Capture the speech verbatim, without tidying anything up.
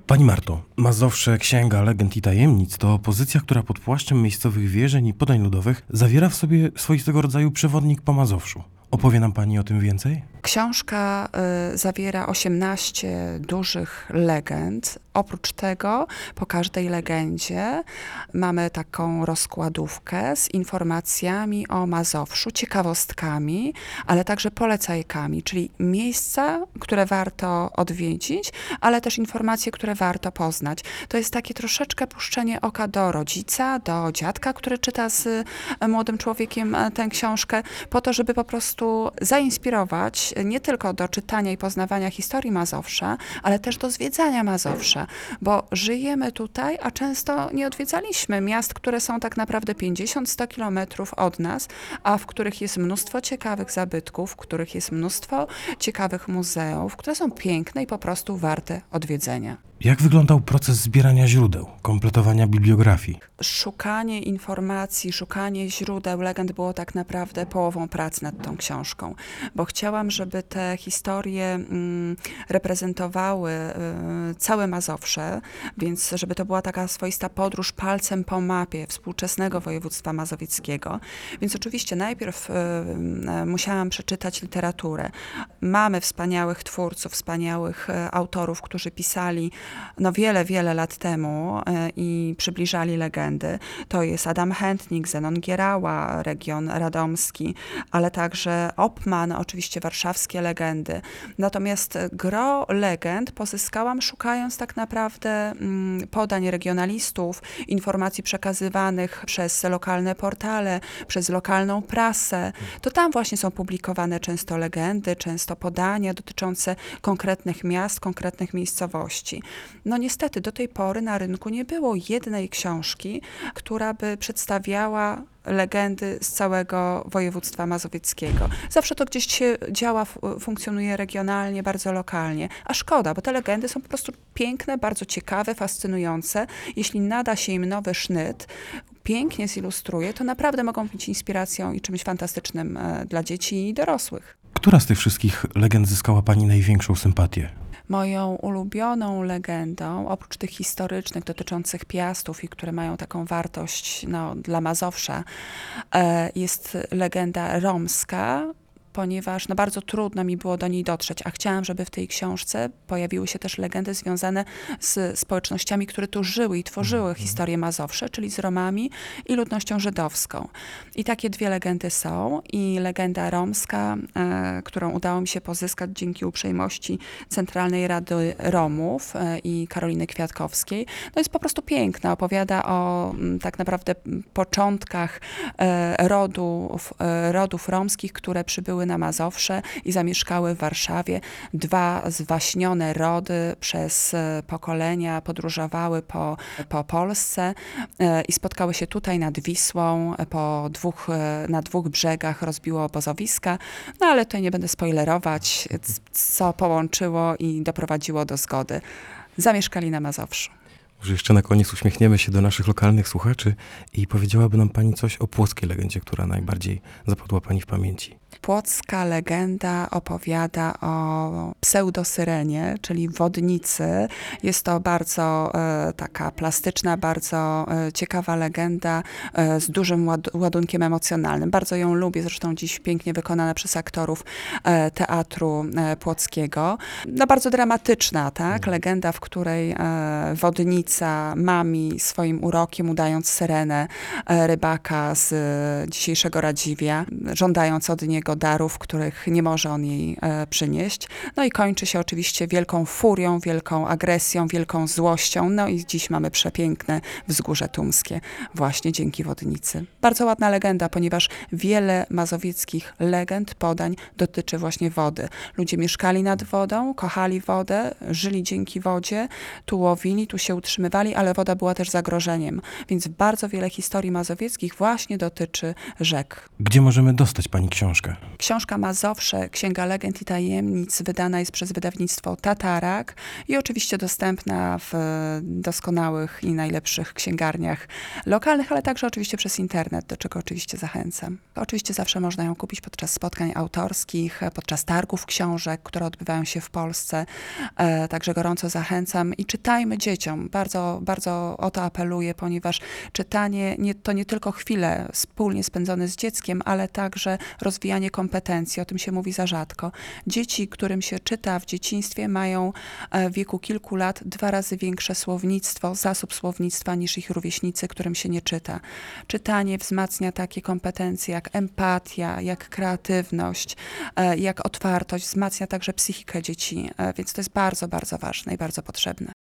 Pani Marto, Mazowsze, Księga Legend i Tajemnic to pozycja, która pod płaszczem miejscowych wierzeń i podań ludowych zawiera w sobie swoistego rodzaju przewodnik po Mazowszu. Opowie nam pani o tym więcej? Książka y, zawiera osiemnaście dużych legend. Oprócz tego po każdej legendzie mamy taką rozkładówkę z informacjami o Mazowszu, ciekawostkami, ale także polecajkami, czyli miejsca, które warto odwiedzić, ale też informacje, które warto poznać. To jest takie troszeczkę puszczenie oka do rodzica, do dziadka, który czyta z młodym człowiekiem tę książkę, po to, żeby po prostu zainspirować nie tylko do czytania i poznawania historii Mazowsza, ale też do zwiedzania Mazowsza, bo żyjemy tutaj, a często nie odwiedzaliśmy miast, które są tak naprawdę pięćdziesiąt do stu kilometrów od nas, a w których jest mnóstwo ciekawych zabytków, w których jest mnóstwo ciekawych muzeów, które są piękne i po prostu warte odwiedzenia. Jak wyglądał proces zbierania źródeł, kompletowania bibliografii? Szukanie informacji, szukanie źródeł legend było tak naprawdę połową pracy nad tą książką, bo chciałam, żeby te historie mm, reprezentowały y, całe Mazowsze, więc żeby to była taka swoista podróż palcem po mapie współczesnego województwa mazowieckiego. Więc oczywiście najpierw y, y, musiałam przeczytać literaturę. Mamy wspaniałych twórców, wspaniałych y, autorów, którzy pisali no wiele, wiele lat temu y, i przybliżali legendy. To jest Adam Chętnik, Zenon Gierała, region radomski, ale także Oppmann, oczywiście warszawskie legendy. Natomiast gro legend pozyskałam szukając tak naprawdę mm, podań regionalistów, informacji przekazywanych przez lokalne portale, przez lokalną prasę. To tam właśnie są publikowane często legendy, często podania dotyczące konkretnych miast, konkretnych miejscowości. No niestety do tej pory na rynku nie było jednej książki, która by przedstawiała legendy z całego województwa mazowieckiego. Zawsze to gdzieś się działa, funkcjonuje regionalnie, bardzo lokalnie. A szkoda, bo te legendy są po prostu piękne, bardzo ciekawe, fascynujące. Jeśli nada się im nowy sznyt, pięknie zilustruje, to naprawdę mogą być inspiracją i czymś fantastycznym dla dzieci i dorosłych. Która z tych wszystkich legend zyskała pani największą sympatię? Moją ulubioną legendą, oprócz tych historycznych dotyczących Piastów i które mają taką wartość no, dla Mazowsza, jest legenda romska, ponieważ no, bardzo trudno mi było do niej dotrzeć, a chciałam, żeby w tej książce pojawiły się też legendy związane z społecznościami, które tu żyły i tworzyły historię Mazowsze, czyli z Romami i ludnością żydowską. I takie dwie legendy są i legenda romska, e, którą udało mi się pozyskać dzięki uprzejmości Centralnej Rady Romów e, i Karoliny Kwiatkowskiej, no jest po prostu piękna. Opowiada o m, tak naprawdę początkach e, rodów, e, rodów romskich, które przybyły na Mazowsze i zamieszkały w Warszawie. Dwa zwaśnione rody przez pokolenia podróżowały po, po Polsce i spotkały się tutaj nad Wisłą, po dwóch, na dwóch brzegach rozbiło obozowiska, no ale tutaj nie będę spoilerować, co połączyło i doprowadziło do zgody. Zamieszkali na Mazowszu. Może jeszcze na koniec uśmiechniemy się do naszych lokalnych słuchaczy i powiedziałaby nam pani coś o płockiej legendzie, która najbardziej zapadła pani w pamięci. Płocka legenda opowiada o pseudosyrenie, czyli wodnicy. Jest to bardzo e, taka plastyczna, bardzo e, ciekawa legenda e, z dużym ład ładunkiem emocjonalnym. Bardzo ją lubię, zresztą dziś pięknie wykonana przez aktorów e, teatru e, płockiego. No bardzo dramatyczna, tak? Legenda, w której e, wodnica mami swoim urokiem, udając syrenę e, rybaka z e, dzisiejszego Radziwia, żądając od niego darów, których nie może on jej e, przynieść. No i kończy się oczywiście wielką furią, wielką agresją, wielką złością. No i dziś mamy przepiękne Wzgórze Tumskie właśnie dzięki wodnicy. Bardzo ładna legenda, ponieważ wiele mazowieckich legend, podań dotyczy właśnie wody. Ludzie mieszkali nad wodą, kochali wodę, żyli dzięki wodzie, tu łowili, tu się utrzymywali. zatrzymywali, ale woda była też zagrożeniem. Więc bardzo wiele historii mazowieckich właśnie dotyczy rzek. Gdzie możemy dostać pani książkę? Książka Mazowsze, Księga Legend i Tajemnic wydana jest przez wydawnictwo Tatarak i oczywiście dostępna w doskonałych i najlepszych księgarniach lokalnych, ale także oczywiście przez internet, do czego oczywiście zachęcam. Oczywiście zawsze można ją kupić podczas spotkań autorskich, podczas targów książek, które odbywają się w Polsce. E, także gorąco zachęcam i czytajmy dzieciom. Bardzo, bardzo o to apeluję, ponieważ czytanie nie, to nie tylko chwile wspólnie spędzone z dzieckiem, ale także rozwijanie kompetencji. O tym się mówi za rzadko. Dzieci, którym się czyta w dzieciństwie, mają w wieku kilku lat dwa razy większe słownictwo, zasób słownictwa niż ich rówieśnicy, którym się nie czyta. Czytanie wzmacnia takie kompetencje jak empatia, jak kreatywność, jak otwartość, wzmacnia także psychikę dzieci, więc to jest bardzo, bardzo ważne i bardzo potrzebne.